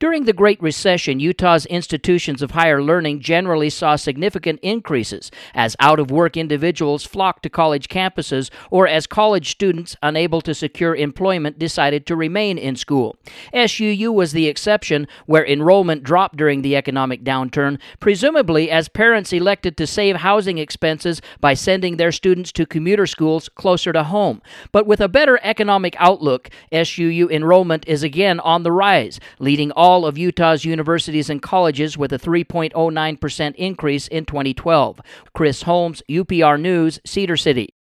During the Great Recession, Utah's institutions of higher learning generally saw significant increases as out-of-work individuals flocked to college campuses or as college students unable to secure employment decided to remain in school. SUU was the exception, where enrollment dropped during the economic downturn, presumably as parents elected to save housing expenses by sending their students to commuter schools closer to home. But with a better economic outlook, SUU enrollment is again on the rise, leading all of Utah's universities and colleges with a 3.09% increase in 2012. Chris Holmes, UPR News, Cedar City.